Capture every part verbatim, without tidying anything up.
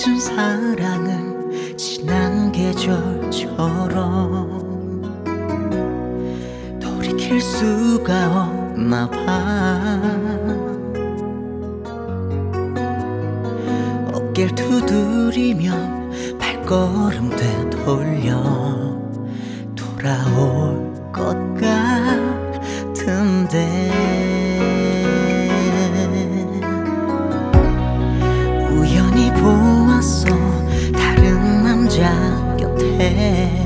잊은 사랑은 지난 계절처럼 돌이킬 수가 없나 봐. 어깨를 두드리며 발걸음 되돌려 돌아올 것 같은데 우연히 보았어 다른 남자 곁에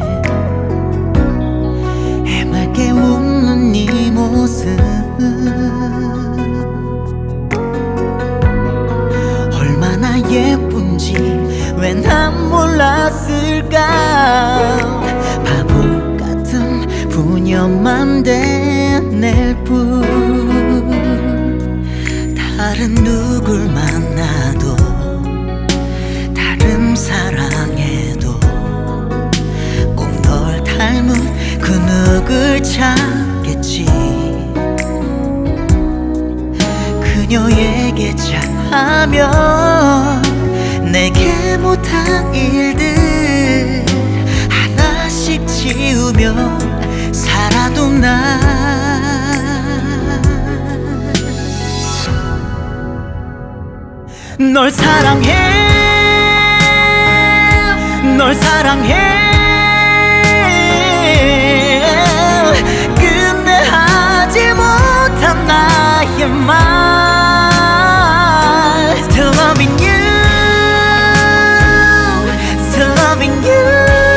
해맑게 웃는 네 모습 얼마나 예쁜지 왜 난 몰랐을까. 바보 같은 분녀만 되낼 뿐 다른 누굴 만나도 다른 사랑해도 꼭 널 닮은 그 누굴 찾겠지. 그녀에게 잘하면 내게 못한 일들 하나씩 지우며 살아도 난 널 사랑해 널 사랑해. 근데 하지 못한 나의 말 Still loving you Still loving you.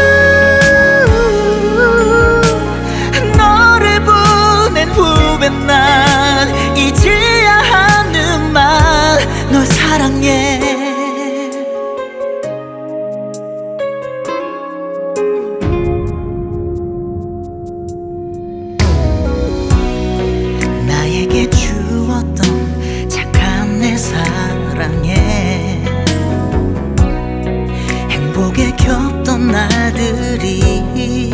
너를 보낸 후에 난 잊어야 하는 말 널 사랑해. 나에게 주었던 착한 내 사랑에 행복에 겹던 날들이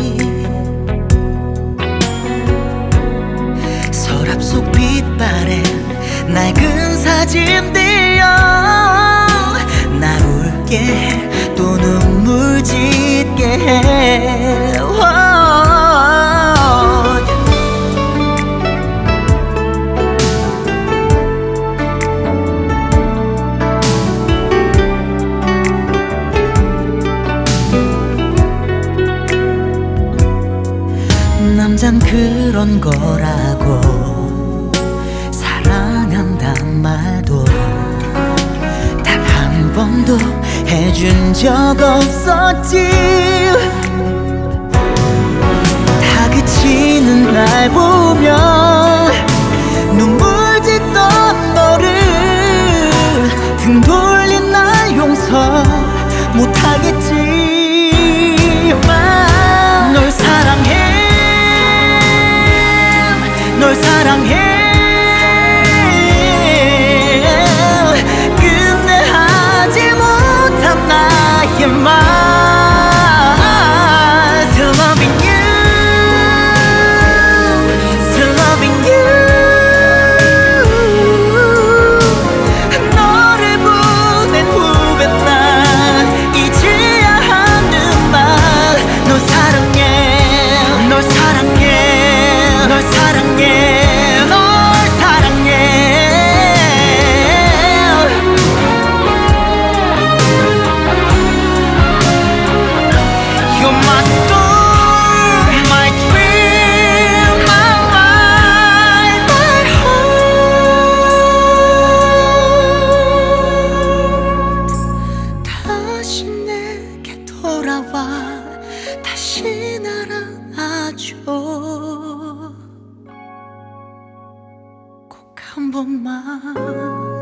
서랍 속 빛바랜 낡은 사진들여 날 울게 해 또 눈물 짓게 해. 남잔 그런 거라고 사랑한단 말도 단 한 번도 해준 적 없었지. 다그치는 날 보면 눈물 짓던 너를 등 돌린 날 용서 못하겠지만 널 사랑해 널 사랑해. 근데 하지 못한 나의 말 Still loving you Still loving you. 너를 보낸 후에 난 잊어야 하는 말 널 사랑해 널 사랑해 널 사랑해 널 사랑해. You're my soul, my dream, my life, my heart. 다시 내게 돌아와 다시 날 안아줘 꼭 한 번만.